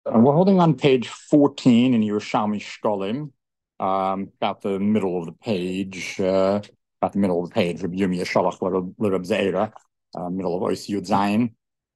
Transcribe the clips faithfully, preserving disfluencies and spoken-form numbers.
Uh, we're holding on page fourteen in Yerushalmi Shkolim, um, about the middle of the page, uh, about the middle of the page, Rabbi Yirmiyah Shalach l'Rab Zeira, uh, middle of Ois Yud Zayin.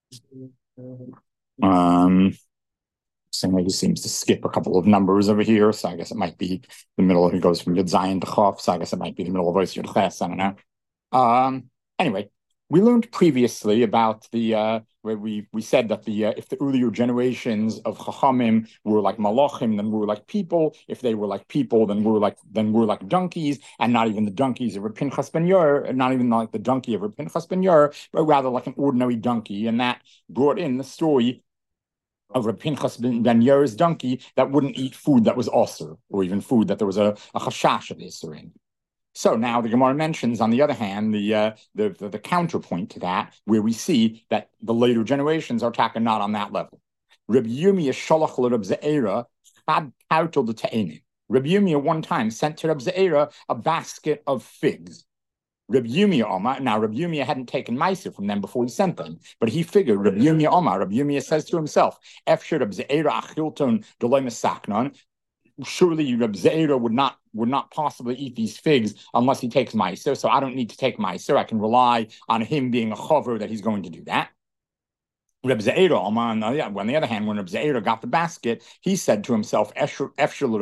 Um, Somebody seems to skip a couple of numbers over here, so I guess it might be the middle. He goes from Yud Zayin to Chof, so I guess it might be the middle of Ois Yud Ches. I don't know. Um, anyway, we learned previously about the uh, where we we said that the uh, if the earlier generations of Chachamim were like Malachim, then we were like people. If they were like people, then we we're like then we're like donkeys, and not even the donkeys of Reb Pinchas ben Yair, not even like the donkey of Reb Pinchas ben Yair, but rather like an ordinary donkey, and that brought in the story of Reb Pinchas ben Yair's donkey that wouldn't eat food that was osir, or even food that there was a, a chashash of isur in. So now the Gemara mentions, on the other hand, the, uh, the, the the counterpoint to that, where we see that the later generations are talking not on that level. Reb Yirmiyah shalach l'Reb Ze'era had kautel de te'enim. Reb Yirmiyah one time sent to Reb Ze'era a basket of figs. Reb Yirmiyah Omar, now Reb Yirmiyah hadn't taken meiser from them before he sent them, but he figured Reb Yirmiyah Omar, Reb Yirmiyah says to himself, Efshir Reb Ze'era achilton d'loy mesaknon. Surely Reb Ze'era would not would not possibly eat these figs unless he takes meiser. So I don't need to take meiser. I can rely on him being a chover that he's going to do that. Reb Ze'era, on the, on the other hand, when Reb Ze'era got the basket, he said to himself, Is it possible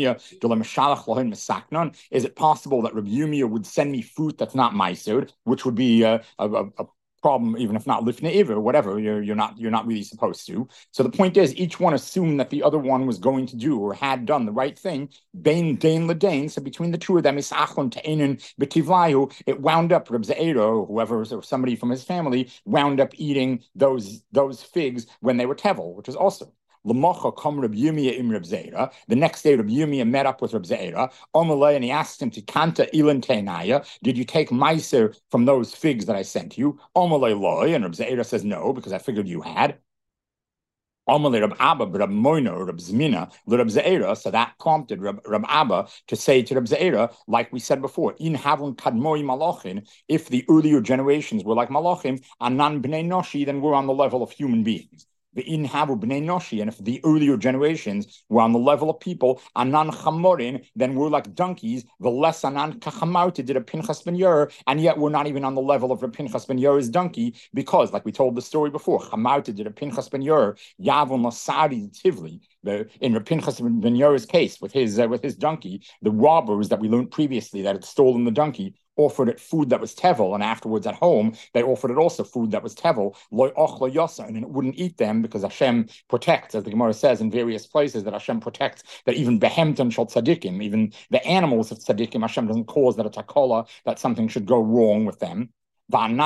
that Reb Yirmiyah would send me fruit that's not meiser, which would be a, a, a problem, even if not lifnei iver, whatever, you're, you're not you're not really supposed to. So the point is, each one assumed that the other one was going to do or had done the right thing. Bain dain l'dain. So between the two of them, isachon te'enin b'tivlayu, it wound up Reb Ze'era, or whoever, or somebody from his family, wound up eating those those figs when they were tevel, which is also. L'mocha kom Reb Yirmiyah im Reb Ze'era. The next day, Reb Yirmiyah met up with Reb Ze'era. Omalei, and he asked him to kanta ilan teinaya. Did you take meiser from those figs that I sent you? Omalei loy, and Reb Ze'era says no, because I figured you had. Omalei Reb Abba, Reb Moino, Reb Zmina, Reb Ze'era. So that prompted Reb, Reb Abba to say to Reb Ze'era, like we said before, in havun kadmoi malachin, if the earlier generations were like malachim, anan bnei noshi, then we're on the level of human beings. The inhavu bnei noshi, and if the earlier generations were on the level of people, anan chamorin, then we're like donkeys. The less anan kachamauta did a Pinchas ben Yair, and yet we're not even on the level of a Pinchas ben Yair's donkey, because, like we told the story before, chamauta did a Pinchas ben Yair, yavon lasari tivli. The, in Reb Pinchas ben Yair's case with his uh, with his donkey, the robbers that we learned previously that had stolen the donkey offered it food that was tevel, and afterwards at home they offered it also food that was tevel, loy och lo yosa, and it wouldn't eat them because Hashem protects, as the Gemara says in various places, that Hashem protects that even behemton shel tzaddikim, even the animals of tzaddikim, Hashem doesn't cause that a takola, that something should go wrong with them. And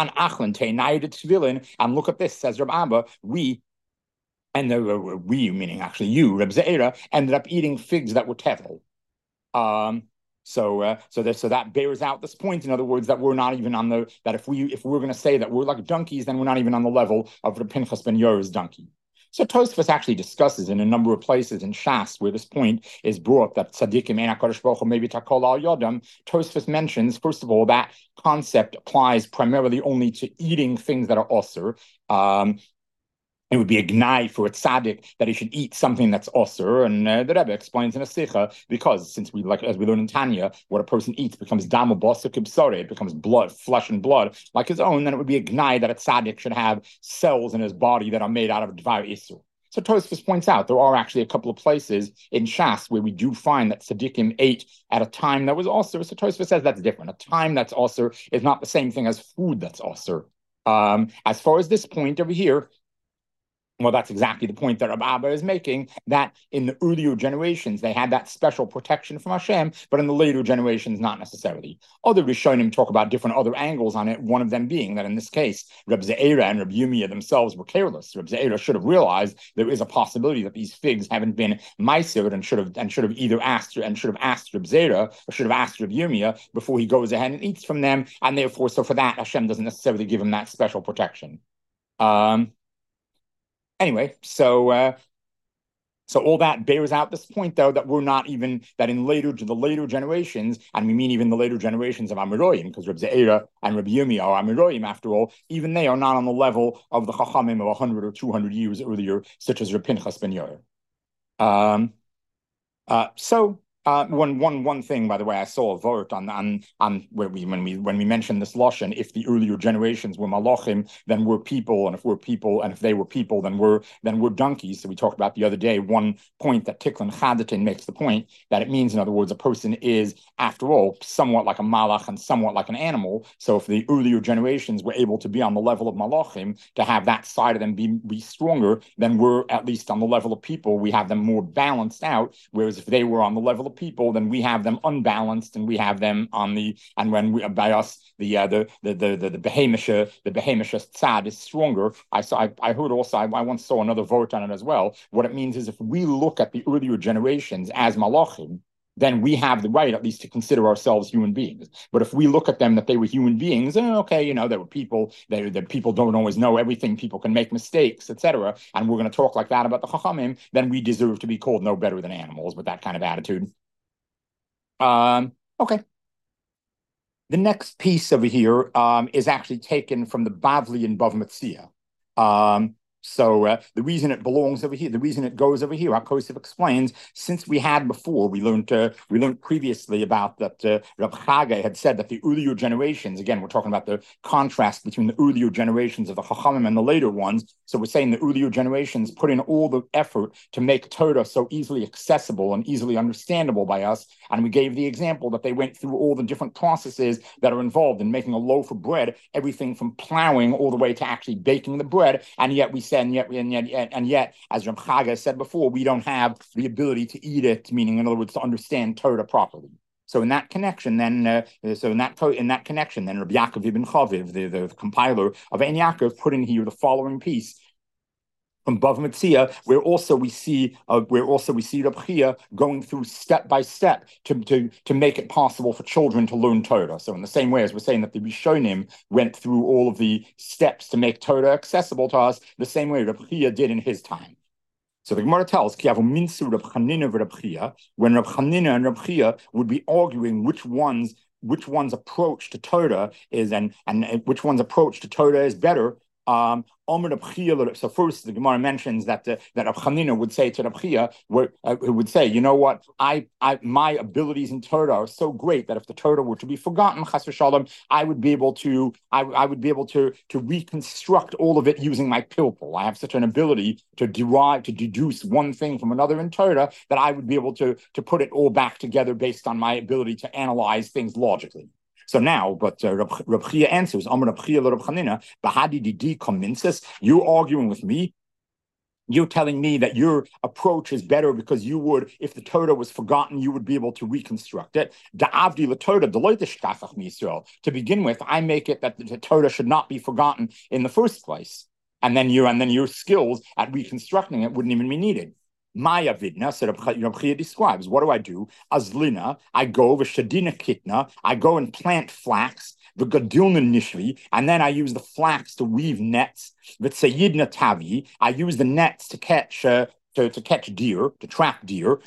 look at this, says Reb Abba, we and the, we meaning actually you, Reb Ze'era, ended up eating figs that were tevel. Um, So, uh, so that so that bears out this point. In other words, that we're not even on the that if we if we're going to say that we're like donkeys, then we're not even on the level of the Pinchas ben Yair's donkey. So Tosfos actually discusses in a number of places in Shas where this point is brought that tzaddikim ein hakadosh baruch hu maybe takol al yodam. Tosfos mentions first of all that concept applies primarily only to eating things that are osir. Um, It would be a gnai for a tzaddik that he should eat something that's osir, and uh, the Rebbe explains in a sicha, because since we like as we learn in Tanya, what a person eats becomes damu basa kibsore, it becomes blood, flesh and blood like his own. Then it would be a gnai that a tzaddik should have cells in his body that are made out of dvar isur. So Tosfos points out there are actually a couple of places in Shas where we do find that tzaddikim ate at a time that was osir. So Tosfos says that's different. A time that's osir is not the same thing as food that's osir. Um, as far as this point over here, well, that's exactly the point that Reb Abba is making, that in the earlier generations, they had that special protection from Hashem, but in the later generations, not necessarily. Other Rishonim talk about different other angles on it, one of them being that in this case, Reb Ze'era and Reb Yirmiyah themselves were careless. Reb Ze'era should have realized there is a possibility that these figs haven't been meisered and should have and should have either asked and should have asked Reb Ze'era or should have asked Reb Yirmiyah before he goes ahead and eats from them, and therefore, so for that, Hashem doesn't necessarily give him that special protection. Um, Anyway, so uh, so all that bears out this point, though, that we're not even, that in later the later generations, and we mean even the later generations of Amiroyim, because Reb Ze'era and Reb Yirmiyah are Amiroyim, after all, even they are not on the level of the Chachamim of one hundred or two hundred years earlier, such as Reb Pinchas ben Yair. Um, uh, so uh, one one one thing, by the way, I saw a vote on on on where we when we when we mentioned this lashon. If the earlier generations were malachim, then we're people, and if we're people, and if they were people, then we're then we're donkeys. So we talked about the other day one point that Tiklin Chadatin makes the point that it means, in other words, a person is, after all, somewhat like a malach and somewhat like an animal. So if the earlier generations were able to be on the level of malachim, to have that side of them be be stronger, then we're at least on the level of people. We have them more balanced out. Whereas if they were on the level of people, then we have them unbalanced, and we have them on the and when we by us the uh, the the the the, the behemisha the behemisha tzad is stronger. I saw I, I heard also I, I once saw another vote on it as well. What it means is if we look at the earlier generations as malachim, then we have the right at least to consider ourselves human beings. But if we look at them that they were human beings, eh, okay, you know, they were people, they that people don't always know everything, people can make mistakes, et cetera. And we're going to talk like that about the Chachamim, then we deserve to be called no better than animals with that kind of attitude. Um, okay. The next piece over here um, is actually taken from the Bavli in Bav Metzia. Um, So uh, the reason it belongs over here, the reason it goes over here, Akosif explains, since we had before, we learned uh, we learned previously about that uh, Rab Chage had said that the earlier generations, again, we're talking about the contrast between the earlier generations of the Chachamim and the later ones. So we're saying the earlier generations put in all the effort to make Torah so easily accessible and easily understandable by us. And we gave the example that they went through all the different processes that are involved in making a loaf of bread, everything from plowing all the way to actually baking the bread. And yet we said, and yet, and yet, and yet, as Reb Chaga said before, we don't have the ability to eat it, meaning, in other words, to understand Torah properly. So in that connection, then, uh, so in that in that connection, then Rabbi Yaakov ibn Chaviv, the, the, the compiler of Ein Yaakov, put in here the following piece from Bav Metzia, where also we see, uh, where also we see Reb Chia going through step by step to, to, to make it possible for children to learn Torah. So in the same way as we're saying that the Rishonim went through all of the steps to make Torah accessible to us, the same way Reb Chia did in his time. So the Gemara tells, when Reb Chanina and Reb Chia would be arguing which one's which one's approach to Torah is, and and which one's approach to Torah is better. Um, so first, the Gemara mentions that uh, that Reb Chanina would say to Reb Chia, where, uh, who would say, you know what, I, I, my abilities in Torah are so great that if the Torah were to be forgotten, Chas v'Shalom, I would be able to, I, I would be able to to reconstruct all of it using my pilpul. I have such an ability to derive, to deduce one thing from another in Torah that I would be able to to put it all back together based on my ability to analyze things logically. So now, but uh, Reb, Reb Chia answers, Amar Reb Chia Reb Chanina, Bahadi Didi convinces, you're arguing with me. You're telling me that your approach is better because you would, if the Torah was forgotten, you would be able to reconstruct it. Da'avdi l'Torah deloitishkachach miYisrael. To begin with, I make it that the Torah should not be forgotten in the first place, and then you and then your skills at reconstructing it wouldn't even be needed. Maya vidna, so Reb Chia describes, what do I do? Azlina, I go v'shadina kitna, I go and plant flax, v'gadilna nishvi, and then I use the flax to weave nets. V'tzayidna tavi, I use the nets to catch uh, to, to catch deer, to trap deer.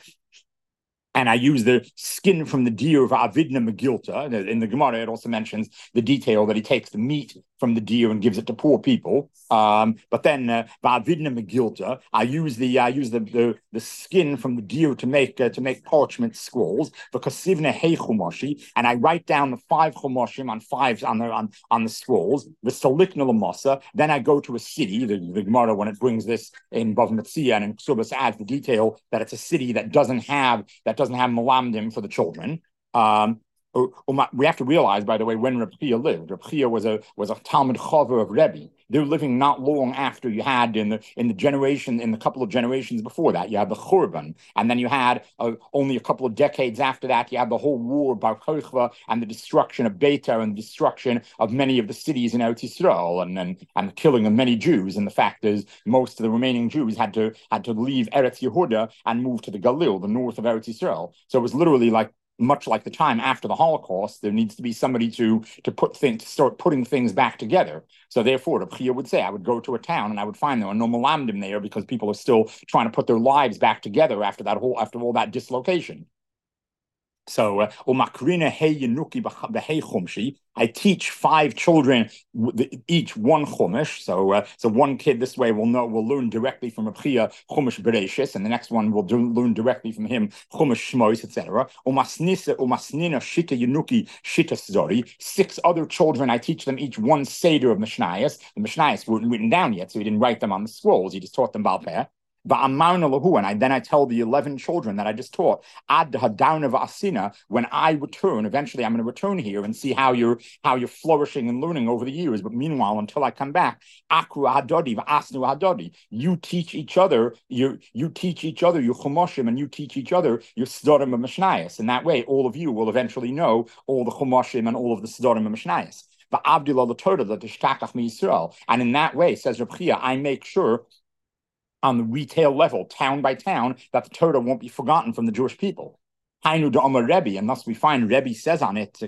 And I use the skin from the deer of Avidna Megilta. In the Gemara, it also mentions the detail that he takes the meat from the deer and gives it to poor people. Um, but then uh, Avidna Megilta, I use the I use the, the the skin from the deer to make uh, to make parchment scrolls. Because Sivna Hey Chumashi, and I write down the five Chumashim on five on the on, on the scrolls. The Salikna Lamasa. Then I go to a city. The, the Gemara, when it brings this in Bav Metzia and in Ksubas, adds the detail that it's a city that doesn't have that. doesn't have malamdim for the children. Um, we have to realize, by the way, when Reb Chia lived. Reb Chia was a was a Talmud Chaver of Rebbe. They're living not long after you had in the in the generation in the couple of generations before that. You had the Churban, and then you had uh, only a couple of decades after that. You had the whole war of Bar Kochva and the destruction of Beitar and the destruction of many of the cities in Eretz Yisrael, and and and the killing of many Jews. And the fact is, most of the remaining Jews had to had to leave Eretz Yehuda and move to the Galil, the north of Eretz Yisrael. So it was literally like. Much like the time after the Holocaust, there needs to be somebody to to put things, to start putting things back together. So therefore, Reb Chia would say, I would go to a town and I would find there are no malamdim there because people are still trying to put their lives back together after that whole after all that dislocation. So, uh, I teach five children each one chumash. So, uh, so one kid this way will know will learn directly from Reb Chia chumash Bereshis, and the next one will do, learn directly from him chumash Shmos, et cetera. Umasnisa umasnina shita yenuki shita zori. Six other children, I teach them each one seder of Mishnayos. The Mishnayos weren't written down yet, so he didn't write them on the scrolls. He just taught them about that. And I then I tell the eleven children that I just taught, ad hadarna v'asina, when I return, eventually I'm going to return here and see how you're how you're flourishing and learning over the years. But meanwhile, until I come back, akru hadodi v'asnu hadodi, you teach each other, you you teach each other your chumoshim, and you teach each other your sdorim and mishnayos. And that way, all of you will eventually know all the chumoshim and all of the sdorim and mishnayos. And in that way, says Reb Chia, I make sure on the retail level, town by town, that the Torah won't be forgotten from the Jewish people. Hainu da'amar Rebbe, and thus we find Rebbe says on it,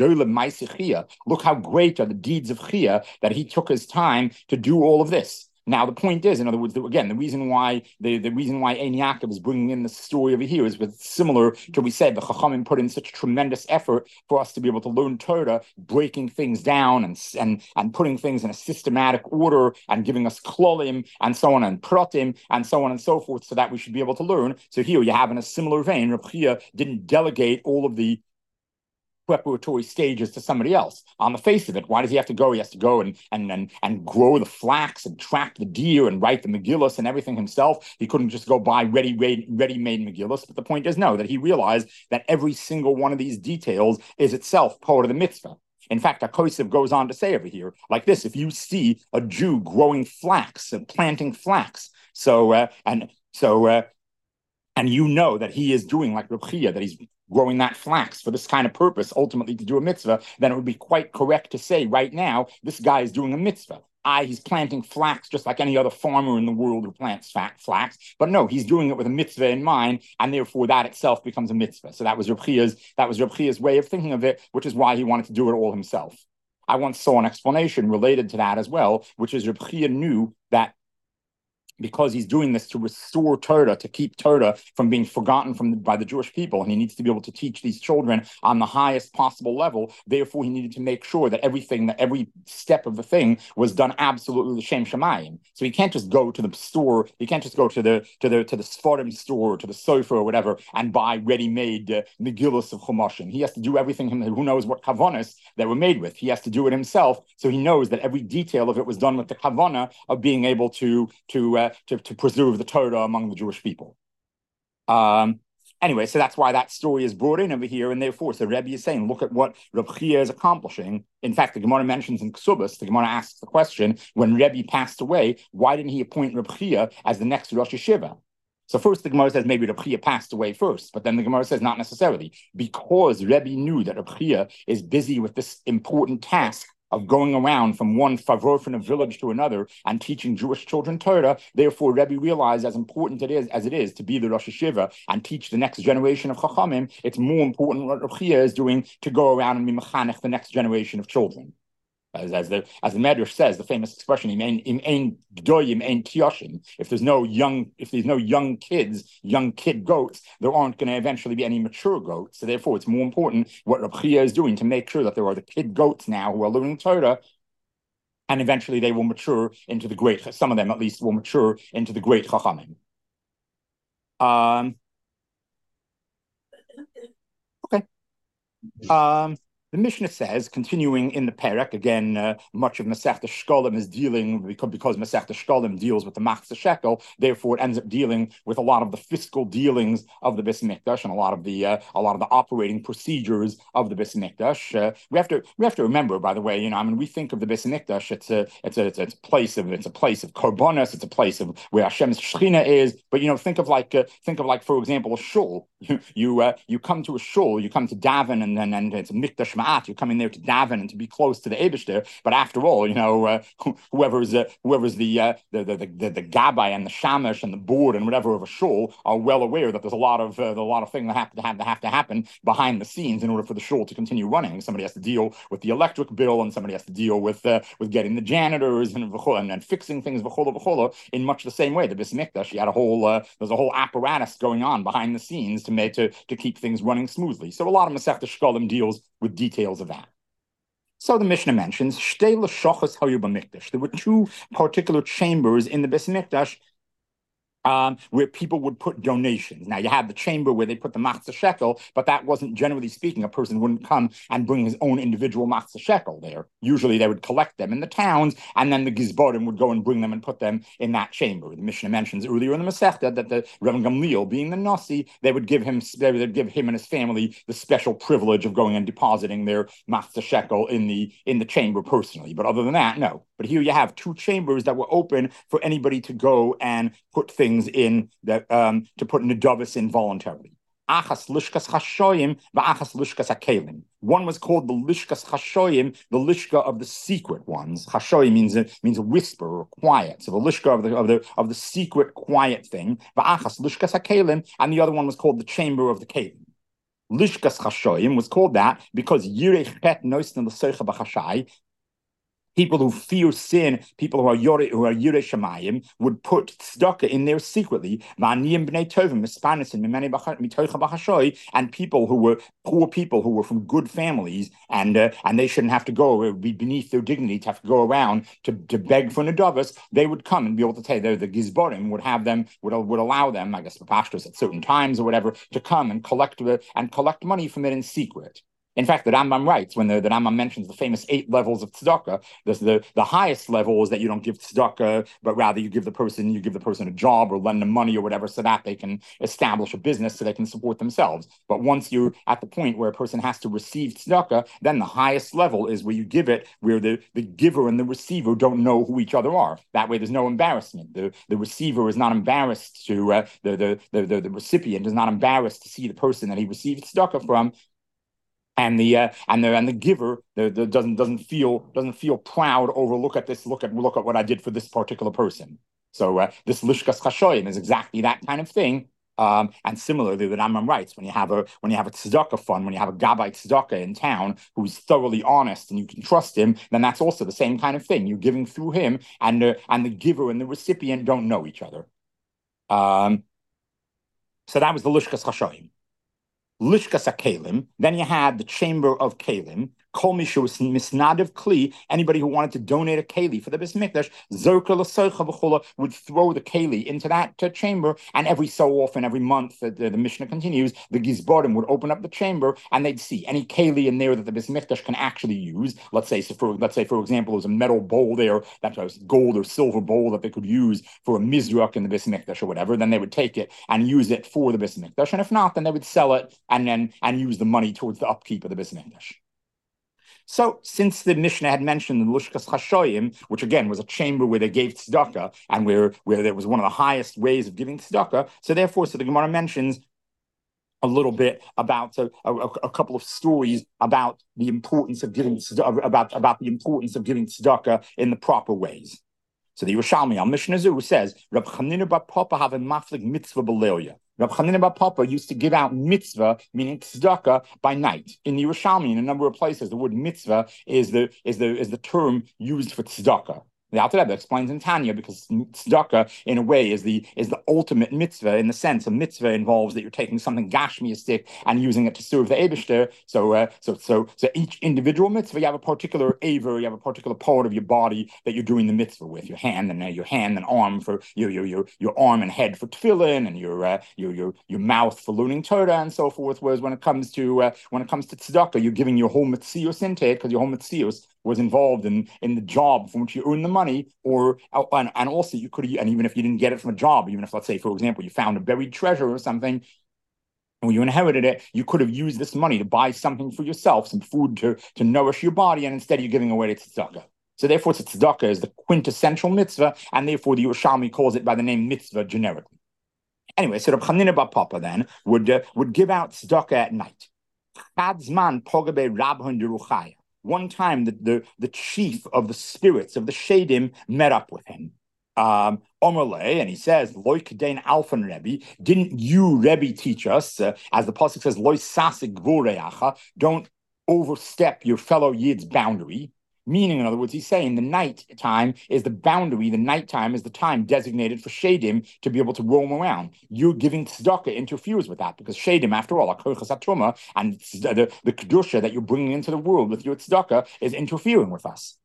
look how great are the deeds of Chia, that he took his time to do all of this. Now, the point is, in other words, again, the reason why the, the reason why Ein Yaakov is bringing in the story over here is with similar to we said the Chachamim put in such tremendous effort for us to be able to learn Torah, breaking things down and and and putting things in a systematic order and giving us klolim and so on and pratim and so on and so forth, so that we should be able to learn. So here you have in a similar vein, Reb Chia didn't delegate all of the preparatory stages to somebody else. On the face of it, why does he have to go? He has to go and and and, and grow the flax and track the deer and write the Megillus and everything himself. He couldn't just go buy ready ready-made Megillus. But the point is, no, that he realized that every single one of these details is itself part of the mitzvah. In fact, Akosiv goes on to say over here, like this: if you see a Jew growing flax and planting flax, so uh, and so uh, and you know that he is doing like Reb Chia, that he's growing that flax for this kind of purpose, ultimately to do a mitzvah, then it would be quite correct to say right now, this guy is doing a mitzvah. I, he's planting flax just like any other farmer in the world who plants flax. But no, he's doing it with a mitzvah in mind, and therefore that itself becomes a mitzvah. So that was Reb Chia's, that was Reb Chia's way of thinking of it, which is why he wanted to do it all himself. I once saw an explanation related to that as well, which is Reb Chia knew that because he's doing this to restore Torah, to keep Torah from being forgotten from the, by the Jewish people, and he needs to be able to teach these children on the highest possible level. Therefore, he needed to make sure that everything, that every step of the thing was done absolutely l'shem shamayim. So he can't just go to the store, he can't just go to the to the to the Sfarim store, to the sofa or whatever, and buy ready-made uh, Megillus of Chumashim. He has to do everything. Who knows what kavanas they were made with? He has to do it himself, so he knows that every detail of it was done with the kavana of being able to to uh, To, to preserve the Torah among the Jewish people. Um, anyway, so that's why that story is brought in over here, and therefore, so Rebbe is saying, look at what Reb Chia is accomplishing. In fact, the Gemara mentions in Ksubas, the Gemara asks the question, when Rebbe passed away, why didn't he appoint Reb Chia as the next Rosh Yeshiva? So first the Gemara says maybe Reb Chia passed away first, but then the Gemara says not necessarily, because Rebbe knew that Reb Chia is busy with this important task of going around from one favor from a village to another and teaching Jewish children Torah. Therefore, Rebbe realized, as important it is as it is to be the Rosh Yeshiva and teach the next generation of Chachamim, it's more important what Reb Chia is doing to go around and be mechanech the next generation of children. As, as the as the Medrash says, the famous expression, "Im ein gdoyim ein tiyoshin." If there's no young, if there's no young kids, young kid goats, there aren't going to eventually be any mature goats. So therefore, it's more important what Reb Chia is doing to make sure that there are the kid goats now who are learning Torah, and eventually they will mature into the great. Some of them, at least, will mature into the great Chachamim. Um. Okay. Um. The Mishnah says, continuing in the Perek, again, uh, much of Masechta Shkolim is dealing, because, because Masechta Shkolim deals with the Machzah Shekel, therefore it ends up dealing with a lot of the fiscal dealings of the Beis Mikdash and a lot of the uh, a lot of the operating procedures of the Beis Mikdash. Uh, we have to we have to remember, by the way, you know, I mean, we think of the Beis Mikdash, it's a it's a it's a, it's a place of it's a place of korbanos, it's a place of where Hashem's Shechina is. But you know, think of like uh, think of like for example a shul. You you uh, you come to a shul, you come to daven, and then and, and it's a Mikdash lishma'at. You're coming there to daven and to be close to the Eibishter. But after all, you know, uh, whoever's uh, whoever's the, uh, the the the the gabbai and the shamash and the board and whatever of a shul are well aware that there's a lot of uh, a lot of things that have to have that have to happen behind the scenes in order for the shul to continue running. Somebody has to deal with the electric bill, and somebody has to deal with uh, with getting the janitors and and, and fixing things v'chola v'chola. In much the same way, the Beis Mikdash, you had a whole uh, there's a whole apparatus going on behind the scenes to make to to keep things running smoothly. So a lot of Masechta Shkolim deals with details of that. So the Mishnah mentions Shtei l'shochos hayu b'mikdash. There were two particular chambers in the Beis Mikdash Um, where people would put donations. Now, you had the chamber where they put the matzah shekel, but that wasn't, generally speaking, a person wouldn't come and bring his own individual matzah shekel there. Usually they would collect them in the towns, and then the gizborim would go and bring them and put them in that chamber. The Mishnah mentions earlier in the Masechta that the Rav Gamliel, being the Nasi, they would give him they would give him and his family the special privilege of going and depositing their matzah shekel in the in the chamber personally. But other than that, no. But here you have two chambers that were open for anybody to go and put things in that um, to put nedavis in voluntarily. Achas lishkas chashoyim va'achas lishkas hakelim. One was called the lishkas chashoyim, the lishka of the secret ones. Chashoyim means a, means a whisper or quiet. So the lishka of the of the of the secret quiet thing. Va'achas lishkas hakelim, and the other one was called the chamber of the kelim. Lishkas chashoyim was called that because yirei chet noisna l'soicha b'chashai. People who fear sin, people who are yore, who are yirei shamayim, would put tzedakah in there secretly. And people who were poor people who were from good families, and uh, and they shouldn't have to go. It would be beneath their dignity to have to go around to, to beg for nedavas. They would come and be able to tell. The, the gizborim would have them would would allow them, I guess, the pastors at certain times or whatever, to come and collect uh, and collect money from it in secret. In fact, the Rambam writes, when the, the Rambam mentions the famous eight levels of tzedakah, the, the highest level is that you don't give tzedakah, but rather you give the person you give the person a job or lend them money or whatever, so that they can establish a business, so they can support themselves. But once you're at the point where a person has to receive tzedakah, then the highest level is where you give it, where the, the giver and the receiver don't know who each other are. That way, there's no embarrassment. The, the receiver is not embarrassed to uh, the, the, the the the recipient is not embarrassed to see the person that he received tzedakah from. And the uh, and the and the giver the, the doesn't doesn't feel doesn't feel proud over look at this look at look at what I did for this particular person. So uh, this lishkas chashoyim is exactly that kind of thing. Um, and similarly, the Rambam writes, when you have a when you have a tzedakah fund, when you have a gabbai tzedakah in town who's thoroughly honest and you can trust him, then that's also the same kind of thing. You're giving through him, and uh, and the giver and the recipient don't know each other. Um, so that was the lishkas chashoyim. Lishkas HaKelim, then you had the chamber of Kelim, Kol Mishu Misnadav Kli, anybody who wanted to donate a Keli for the Beis Mikdash, Zerka L'Soicha V'chola, would throw the Keli into that uh, chamber, and every so often, every month, uh, the, the Mishnah continues, the Gizborim would open up the chamber, and they'd see any Keli in there that the Beis Mikdash can actually use. Let's say, so for, let's say, for example, there's a metal bowl there, that was gold or silver bowl that they could use for a Mizrach in the Beis Mikdash or whatever, then they would take it and use it for the Beis Mikdash, and if not, then they would sell it and then and use the money towards the upkeep of the Beis Mikdash. So, since the Mishnah had mentioned the Lishkas Chashoyim, which again was a chamber where they gave tzedakah, and where, where there was one of the highest ways of giving tzedakah, so therefore, so the Gemara mentions a little bit about a, a, a couple of stories about the importance of giving about, about the importance of giving tzedakah in the proper ways. So the Yerushalmi, al Mishnah Zu, says, Rab Chanina bar Papa have a maflig mitzvah b'leilya. Rab Chanina bar Papa used to give out mitzvah, meaning tzedakah, by night. In the Yerushalmi, in a number of places, the word mitzvah is the is the is the term used for tzedakah. The Alter Rebbe explains in Tanya, because tzedakah, in a way, is the is the ultimate mitzvah, in the sense a mitzvah involves that you're taking something gashmiistic and using it to serve the Eibishter. So, uh, so, so, so each individual mitzvah, you have a particular aver, you have a particular part of your body that you're doing the mitzvah with. Your hand and uh, your hand and arm for your your your your arm and head for tefillin, and your uh, your your your mouth for learning Torah and so forth. Whereas when it comes to uh, when it comes to tzedakah, you're giving your whole mitzios into it, because your whole mitzios was involved in in the job from which you earn the money, or and, and also you could, and even if you didn't get it from a job, even if, let's say, for example, you found a buried treasure or something, and you inherited it, you could have used this money to buy something for yourself, some food to to nourish your body, and instead you're giving away to tzedakah. So therefore, tzedakah is the quintessential mitzvah, and therefore the Yerushalmi calls it by the name mitzvah generically. Anyway, so Reb Chanina bar Papa then would uh, would give out tzedakah at night. Chadzman Pogabe Rabban Yeruchaya. One time, the, the, the chief of the spirits of the Shadim met up with him. Um, Omerle, and he says, Loi Kedain Alfan Rebbe, didn't you, Rebbe, teach us, uh, as the Pasuk says, Loi Sasik Gvoreacha, don't overstep your fellow Yid's boundary. Meaning, in other words, he's saying the night time is the boundary, the night time is the time designated for Shadim to be able to roam around. You giving tzedakah interferes with that, because Shadim, after all, Akochas HaTruma, and the, the Kedusha that you're bringing into the world with your tzedakah is interfering with us.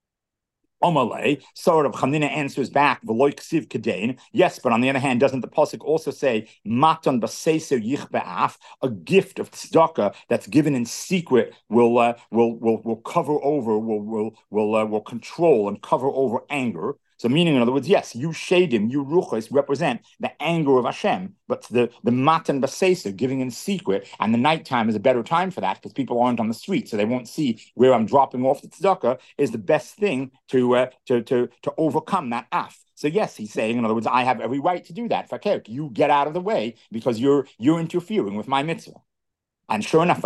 Omalei, so Rav Chanina answers back, V'loi ksiv kedain. Yes, but on the other hand, doesn't the pasuk also say matan b'seiser yich be'af, a gift of tzedakah that's given in secret will uh, will will will cover over, will will will uh, will control and cover over anger. So meaning, in other words, yes, you Shadim, you Ruchos represent the anger of Hashem, but the, the Matan Basesa, giving in secret, and the nighttime is a better time for that because people aren't on the street, so they won't see where I'm dropping off the tzedakah, is the best thing to, uh, to, to, to overcome that af. So yes, he's saying, in other words, I have every right to do that. Fakir, you get out of the way because you're you're interfering with my mitzvah. And sure enough,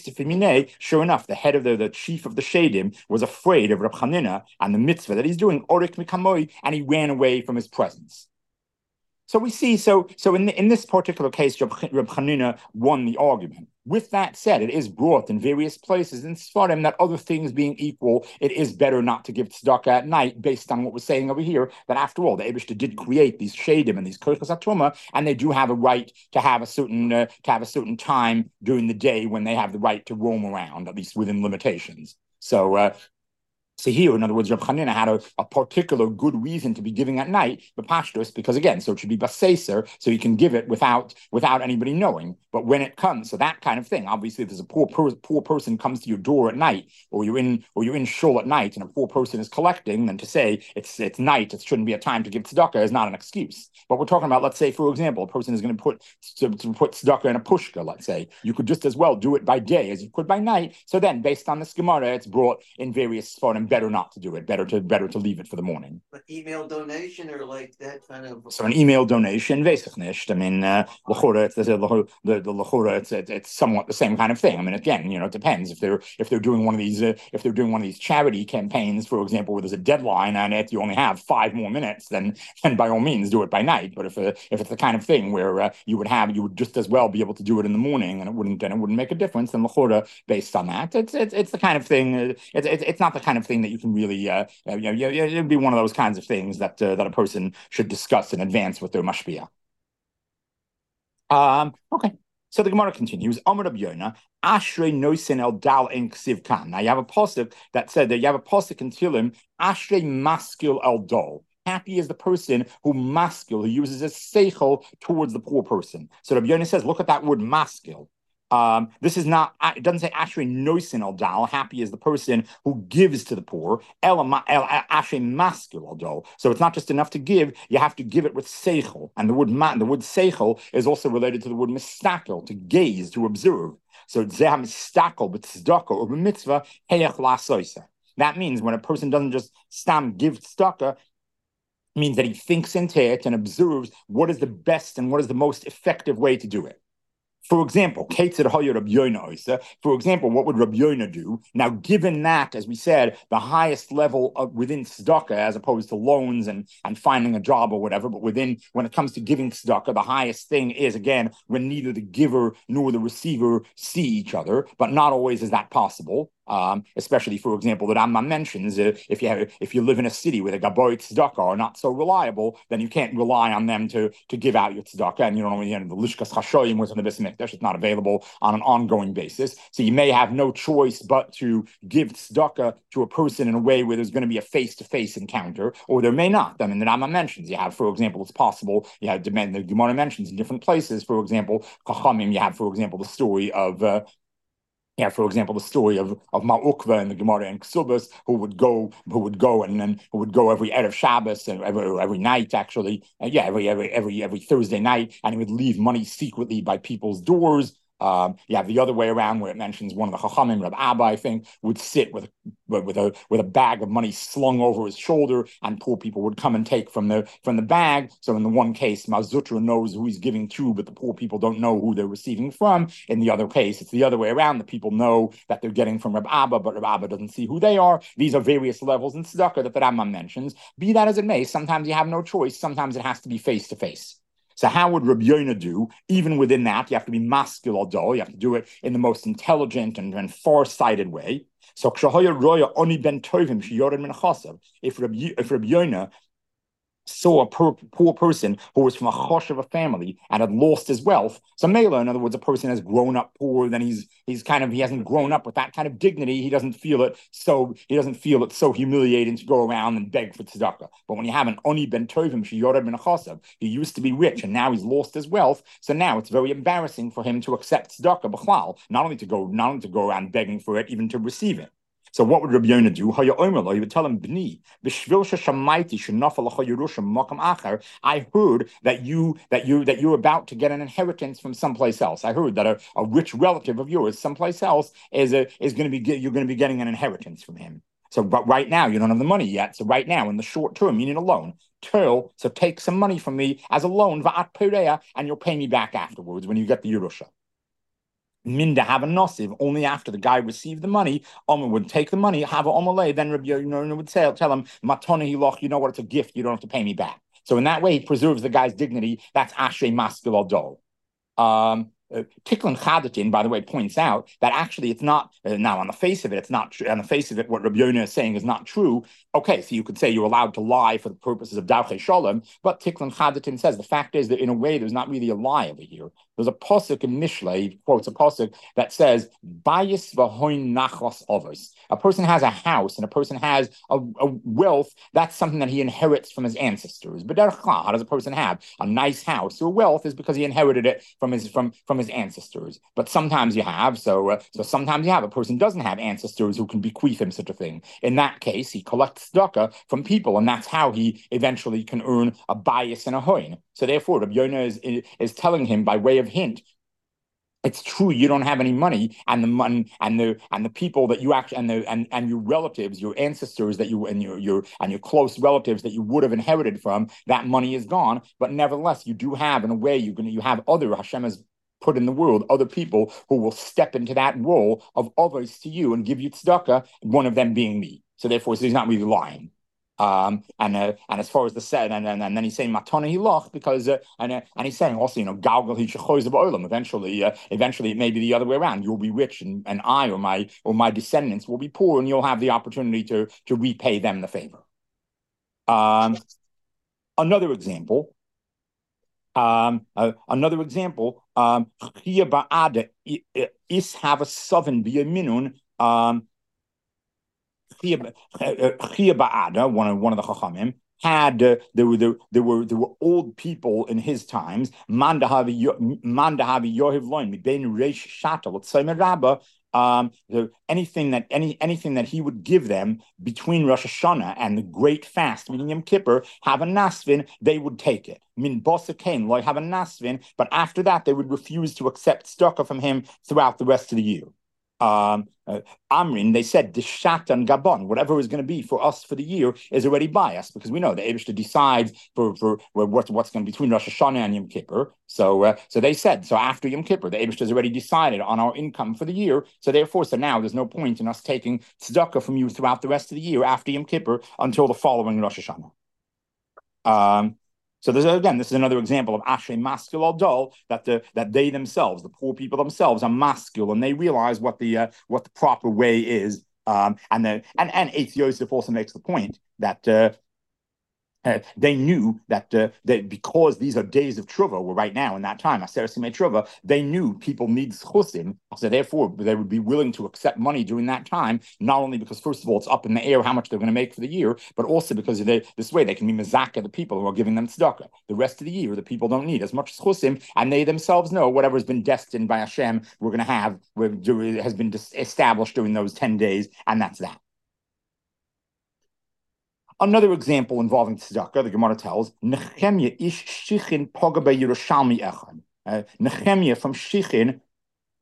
sure enough, the head of the, the chief of the Shadim was afraid of Reb Chanina and the mitzvah that he's doing, Orik Mikamoi, and he ran away from his presence. So we see, so so in the, in this particular case, Reb Chanina won the argument. With that said, it is brought in various places in Sfarim that other things being equal, it is better not to give tzedakah at night, based on what we're saying over here, that after all, the Eibishter did create these Shadim and these Kochas HaTruma, and they do have a right to have a certain uh, to have a certain time during the day when they have the right to roam around, at least within limitations. So uh, So here, in other words, Reb Chanina had a, a particular good reason to be giving at night, the pashtus, because again, so it should be baseser, so you can give it without without anybody knowing. But when it comes, so that kind of thing, obviously, if there's a poor per, poor person comes to your door at night, or you're in or you're in shul at night, and a poor person is collecting, then to say it's it's night, it shouldn't be a time to give tzedakah is not an excuse. But we're talking about, let's say, for example, a person is going to put to, to put tzedakah in a pushka. Let's say you could just as well do it by day as you could by night. So then, based on this Gemara, it's brought in various and better not to do it, better to better to leave it for the morning. But email donation or like that kind of. So an email donation, nicht. I mean, uh, it's the the the it's it's somewhat the same kind of thing. I mean, again, you know, it depends if they're if they're doing one of these uh, if they're doing one of these charity campaigns, for example, where there's a deadline on it, you only have five more minutes, then then by all means do it by night. But if uh, if it's the kind of thing where uh, you would have you would just as well be able to do it in the morning, and it wouldn't then it wouldn't make a difference, then l'chora based on that, it's it's it's the kind of thing. Uh, it's it's it's not the kind of thing that you can really uh, you know it'd be one of those kinds of things that uh, that a person should discuss in advance with their mashpia. Um, okay. So the Gemara continues. Amar Rabbi Yonah, Ashrei noisen el dal en ksiv kan. Now you have a pasuk that said that you have a pasuk in Tehillim, Ashrei maskil el dol. Happy is the person who maskil, who uses his seichel towards the poor person. So Rabbi Yonah says, look at that word maskil. Um, this is not, it doesn't say Ashrei noisen el dal. Happy is the person who gives to the poor. El Ashrei maskil el dal. So it's not just enough to give, you have to give it with seichel. And the word ma, the word seichel is also related to the word mistakel, to gaze, to observe. So zeh mistakel b'tzdaka or b'mitzvah heyach la'asoisa. That means when a person doesn't just stam give tzedakah, means that he thinks into it and observes what is the best and what is the most effective way to do it. For example, for example, what would Rabbi Yonah do? Now, given that, as we said, the highest level of within tzedakah, as opposed to loans and, and finding a job or whatever, but within, when it comes to giving tzedakah, the highest thing is, again, when neither the giver nor the receiver see each other, but not always is that possible. Um, especially, for example, that Rambam mentions, uh, if you have, if you live in a city where the gaboy tzedakah are not so reliable, then you can't rely on them to to give out your tzedakah, and you don't know, you know the lishkas chashoyim was in the Beis Mikdash; it's not available on an ongoing basis. So you may have no choice but to give tzedakah to a person in a way where there's going to be a face-to-face encounter, or there may not. I mean, the Rambam mentions you have, for example, it's possible. You have the Gemara mentions in different places. For example, Chachamim, you have, for example, the story of. Uh, Yeah, for example, the story of of Ma'ukva and the Gemara and Ksubas, who would go, who would go, and then who would go every Erev Shabbos and every every night, actually, uh, yeah, every every every every Thursday night, and he would leave money secretly by people's doors. Um, you have the other way around where it mentions one of the Chachamim, Reb Abba, I think, would sit with with a with a bag of money slung over his shoulder, and poor people would come and take from the from the bag. So in the one case, Mazutra knows who he's giving to, but the poor people don't know who they're receiving from. In the other case, it's the other way around. The people know that they're getting from Reb Abba, but Reb Abba doesn't see who they are. These are various levels in tzedakah that the Rambam mentions. Be that as it may, sometimes you have no choice. Sometimes it has to be face to face. So how would Rabbi Yonah do? Even within that, you have to be maskil adol. You have to do it in the most intelligent and, and far-sighted way. So if Rabbi, if Rabbi Yonah saw a poor, poor person who was from a chosh of a family and had lost his wealth. So Mela, in other words, a person has grown up poor, then he's he's kind of he hasn't grown up with that kind of dignity. He doesn't feel it so he doesn't feel it so humiliating to go around and beg for tzedakah. But when you have an oni ben tovim sheyorad ben achasav, he used to be rich and now he's lost his wealth. So now it's very embarrassing for him to accept tzedakah b'chlal, not only to go not only to go around begging for it, even to receive it. So what would Rabbi Yonah do? He would tell him, B'ni, I heard that you that you that you're about to get an inheritance from someplace else. I heard that a, a rich relative of yours someplace else is a, is going to be you're going to be getting an inheritance from him. So, but right now you don't have the money yet. So right now, in the short term, you need a loan. Till so take some money from me as a loan, va'at pereya, and you'll pay me back afterwards when you get the Yerusha. Minda have a nosiv only after the guy received the money. Omer would take the money, have a omalei, then Rabbi Yonah would say, tell him, Matona hiloch, you know what, it's a gift, you don't have to pay me back. So in that way, he preserves the guy's dignity. That's ashrei maskil adol. Um, uh, Tiklin Chadatin, by the way, points out that actually it's not, uh, now on the face of it, it's not true. On the face of it, what Rabbi Yonah is saying is not true. Okay, so you could say you're allowed to lie for the purposes of Darchei Shalom, but Tiklin Chadatin says the fact is that in a way, there's not really a lie over here. There's a pasuk in Mishlei, he quotes a pasuk that says, "Bayis v'hoin nachos avos." A person has a house and a person has a, a wealth. That's something that he inherits from his ancestors. But how does a person have a nice house or wealth? Is because he inherited it from his from from his ancestors. But sometimes you have so uh, so sometimes you have a person doesn't have ancestors who can bequeath him such a thing. In that case, he collects tzedakah from people, and that's how he eventually can earn a bayis and a hoin. So therefore, Rabbi Yonah is, is telling him by way of hint, it's true you don't have any money, and the money and the and the people that you actually and the and, and your relatives, your ancestors that you and your your and your close relatives that you would have inherited from, that money is gone. But nevertheless, you do have, in a way, you're gonna you have other Hashem has put in the world, other people who will step into that role of others to you and give you tzedakah, one of them being me. So therefore, so he's not really lying. Um, and uh, and as far as the said, and, and, and then he's saying matana hilach because uh, and uh, and he's saying also, you know, galgal he shechoyz of olam. Eventually, uh, eventually it may be the other way around. You'll be rich, and, and I or my or my descendants will be poor, and you'll have the opportunity to to repay them the favor. Um, another example. Um, uh, another example. Um, is have a sovereign be a minun. Um. Chia Ba'ada, one of one of the Chachamim, had uh, there were there, there were there were old people in his times. Mandahavi Mandahavi Yohiv Loin Mibein Reish Shatel Tzaymer Rabba. Um, anything that any anything that he would give them between Rosh Hashanah and the Great Fast, meaning Yom Kippur, have a nasvin, they would take it. Min Bosa Kain Loy have a nasvin, but after that they would refuse to accept tzedakah from him throughout the rest of the year. Um, uh, Amrin, they said, Dishatan Gabon, whatever is going to be for us for the year is already by us, because we know the Eibishter decides for, for, for what, what's going to be between Rosh Hashanah and Yom Kippur. So uh, so they said, so after Yom Kippur, the Eibishter has already decided on our income for the year. So therefore, so now there's no point in us taking tzedakah from you throughout the rest of the year after Yom Kippur until the following Rosh Hashanah. Um, So there's again, this is another example of ashrei maskil adol, that the that they themselves, the poor people themselves, are maskil, and they realize what the uh, what the proper way is. Um, and the and and Eitz Yosef also makes the point that. Uh, Uh, they knew that uh, that because these are days of Truvah, we're right now in that time, Aseret Simei Truvah, they knew people need chusim, so therefore they would be willing to accept money during that time, not only because, first of all, it's up in the air how much they're going to make for the year, but also because they, this way they can be mezakah the people who are giving them tzedakah. The rest of the year, the people don't need as much chusim, and they themselves know whatever has been destined by Hashem, we're going to have, has been established during those ten days, and that's that. Another example involving tzedakah, the Gemara tells, Nehemiah ish shichin poga be Yerushalmi echad. Nehemiah from Shichin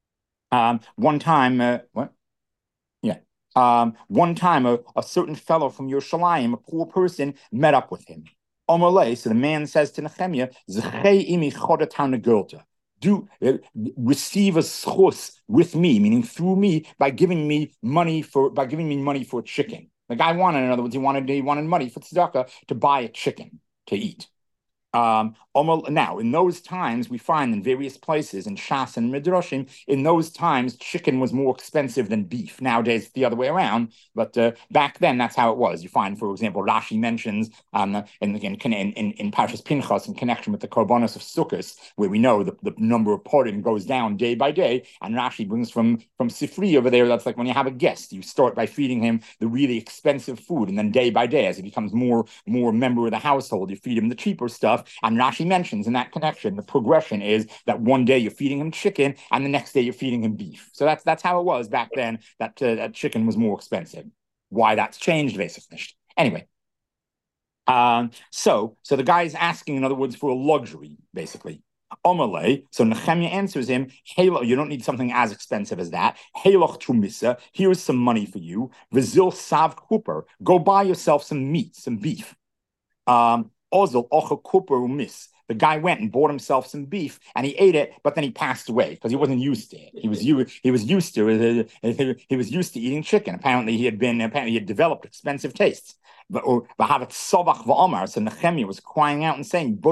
Um, one time, uh, what? Yeah. Um, one time, a, a certain fellow from Yerushalayim, a poor person, met up with him. Omerle, so the man says to Nehemiah, "Zechei imi chodat hanegulta." Do uh, receive a schus with me, meaning through me, by giving me money for by giving me money for a chicken. The guy wanted, in other words, he wanted he wanted money for tzedakah to buy a chicken to eat. Um, now, in those times, we find in various places in Shas and Midrashim, in those times, chicken was more expensive than beef. Nowadays, it's the other way around. But uh, back then, that's how it was. You find, for example, Rashi mentions um, in, in, in, in Parshas Pinchas in connection with the Korbanos of Sukkot, where we know the, the number of Purim goes down day by day. And Rashi brings from, from Sifri over there, that's like when you have a guest, you start by feeding him the really expensive food. And then day by day, as he becomes more, more member of the household, you feed him the cheaper stuff. And Rashi mentions in that connection, the progression is that one day you're feeding him chicken and the next day you're feeding him beef. So that's that's how it was back then, that, uh, that chicken was more expensive. Why that's changed, basically. Anyway, um, so, so the guy is asking, in other words, for a luxury, basically. Omerle, so Nehemiah answers him, hey, you don't need something as expensive as that. Heloch trumisa, here's some money for you. Vizil sav kuper, go buy yourself some meat, some beef. Um, Ozel ocha kuper umis. The guy went and bought himself some beef and he ate it, but then he passed away because he wasn't used to it. He was he was used to it. He was used to eating chicken. Apparently, he had been apparently he had developed expensive tastes. But so Nehemiah was crying out and saying,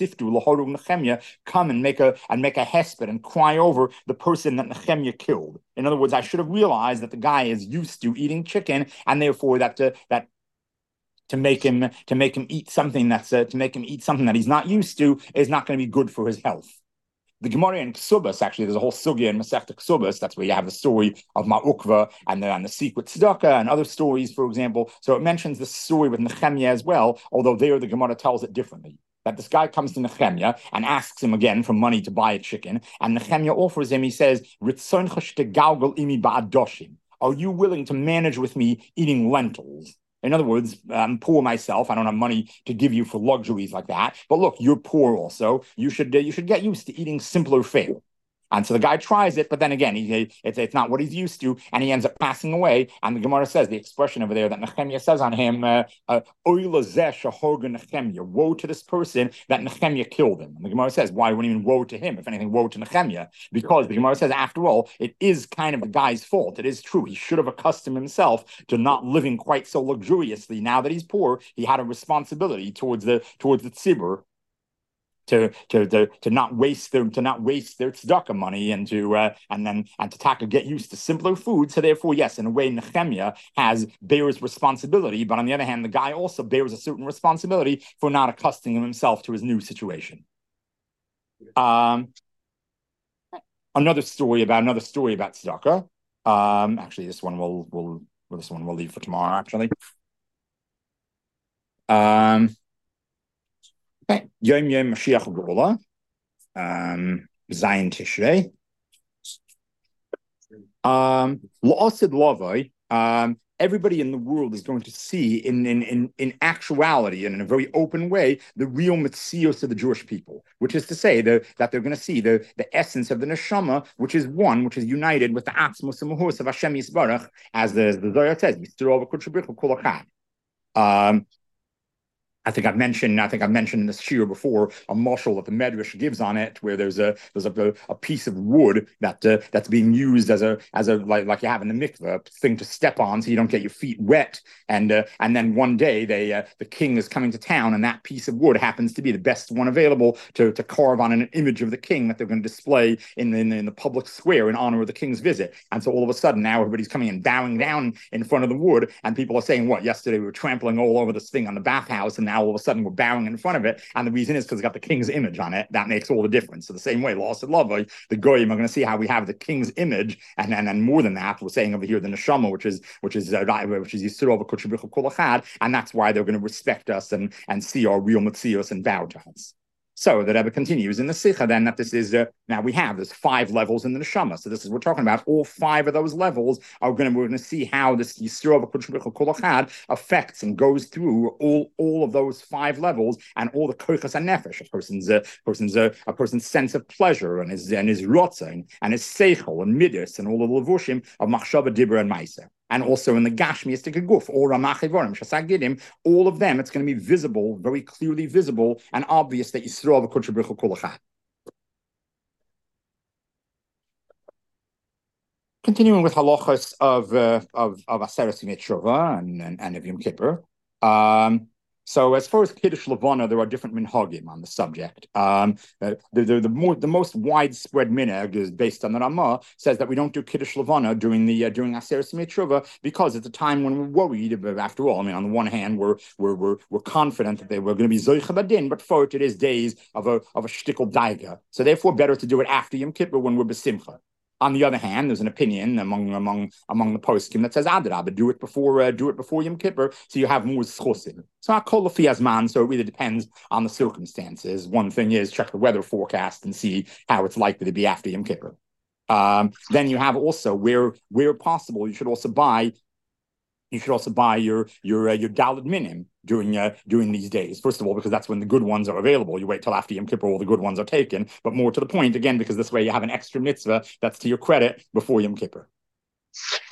come and make a and make a hesped and cry over the person that Nehemiah killed. In other words, I should have realized that the guy is used to eating chicken, and therefore that uh, that to make him to make him eat something that's uh, to make him eat something that he's not used to is not going to be good for his health. The Gemara in Ksubas, actually, there's a whole sugya in Masechta Ksubas. That's where you have the story of Ma'ukva and the, and the secret tzedakah and other stories, for example. So it mentions the story with Nehemiah as well, although there the Gemara tells it differently. That this guy comes to Nehemiah and asks him again for money to buy a chicken, and Nehemiah offers him, he says, are you willing to manage with me eating lentils? In other words, I'm poor myself. I don't have money to give you for luxuries like that. But look, you're poor also. You should uh, you should get used to eating simpler fare. And so the guy tries it, but then again, he, it's, it's not what he's used to, and he ends up passing away. And the Gemara says, the expression over there that Nehemiah says on him, uh, uh, woe to this person that Nehemiah killed him. And the Gemara says, why wouldn't even woe to him? If anything, woe to Nehemiah. Because the Gemara says, after all, it is kind of the guy's fault. It is true. He should have accustomed himself to not living quite so luxuriously. Now that he's poor, he had a responsibility towards the towards the tzibur. To, to to to not waste their to not waste their tzedakah money and to uh, and then and to taka get used to simpler food. So therefore, yes, in a way, Nehemiah has bears responsibility, but on the other hand, the guy also bears a certain responsibility for not accustoming himself to his new situation. Um, another story about another story about tzedakah. Um, actually, this one will will well, this one we'll leave for tomorrow. Actually. Um. Okay. Yom Yom Mashiach Geula, um, Zayin Tishrei. Um, La'asid Lavoi, um, everybody in the world is going to see in, in, in, in actuality and in a very open way the real Metzios of the Jewish people, which is to say the, that they're going to see the, the essence of the Neshama, which is one, which is united with the Atzmos and Mahus of Hashem Yisbarach, as the, the Zohar says, um, I think I've mentioned, I think I've mentioned in this shiur before, a mashal that the Medrash gives on it, where there's a there's a, a piece of wood that uh, that's being used as a as a like, like you have in the mikveh, a thing to step on so you don't get your feet wet. And uh, and then one day they uh, the king is coming to town, and that piece of wood happens to be the best one available to, to carve on an image of the king that they're going to display in the, in the in the public square in honor of the king's visit. And so all of a sudden now everybody's coming and bowing down in front of the wood, and people are saying, what, yesterday we were trampling all over this thing on the bathhouse, and now all of a sudden we're bowing in front of it, and the reason is because it's got the king's image on it. That makes all the difference. So the same way, lost and love, the goyim are going to see how we have the king's image, and and, and more than that, we're saying over here the neshama, which is which is uh, which is Yisroel v'Kodesh B'Chol Kol Echad, and that's why they're going to respect us and and see our real metzios and bow to us. So the Rebbe continues in the Sikha then that this is, uh, now we have, there's five levels in the Neshama. So this is, we're talking about all five of those levels are going to, we're going to see how this Yisro of Kol Echad affects and goes through all, all of those five levels and all the Kochas and Nefesh, a person's, uh, person's, uh, a person's sense of pleasure and his, and his Rotzain and his Seichel and Midas and all of the Levushim of Machshava, Dibra, and Meiser. And also in the Gashmiistic Guf, or Ramachivorim, Shasagidim, all of them, it's going to be visible, very clearly visible and obvious that Yisroel v'Kodesh Baruch Hu Kol Echad. Continuing with halachas of uh, of of Aseret Yimei Tshuva and and, and of Yom Kippur. Um, So as far as Kiddush Levana, there are different minhagim on the subject. Um, uh, the, the, the, more, the most widespread minhag is based on the Ramah, says that we don't do Kiddush Levana during the uh, during Aseret Yimei Tshuva because it's a time when we're worried. About, after all, I mean, on the one hand, we're we're we're, we're confident that they were going to be Zoicha Badin, but for it, it is days of a of a shtickle daiga. So therefore, better to do it after Yom Kippur when we're besimcha. On the other hand, there's an opinion among among among the poskim that says Adrabah, do it before uh, do it before Yom Kippur, so you have more schusim. So I call the man, so it really depends on the circumstances. One thing is check the weather forecast and see how it's likely to be after Yom Kippur. Um, then you have also where where possible, you should also buy. You should also buy your your uh, your Dalit Minim during uh, during these days. First of all, because that's when the good ones are available. You wait till after Yom Kippur, all the good ones are taken. But more to the point, again, because this way you have an extra mitzvah that's to your credit before Yom Kippur.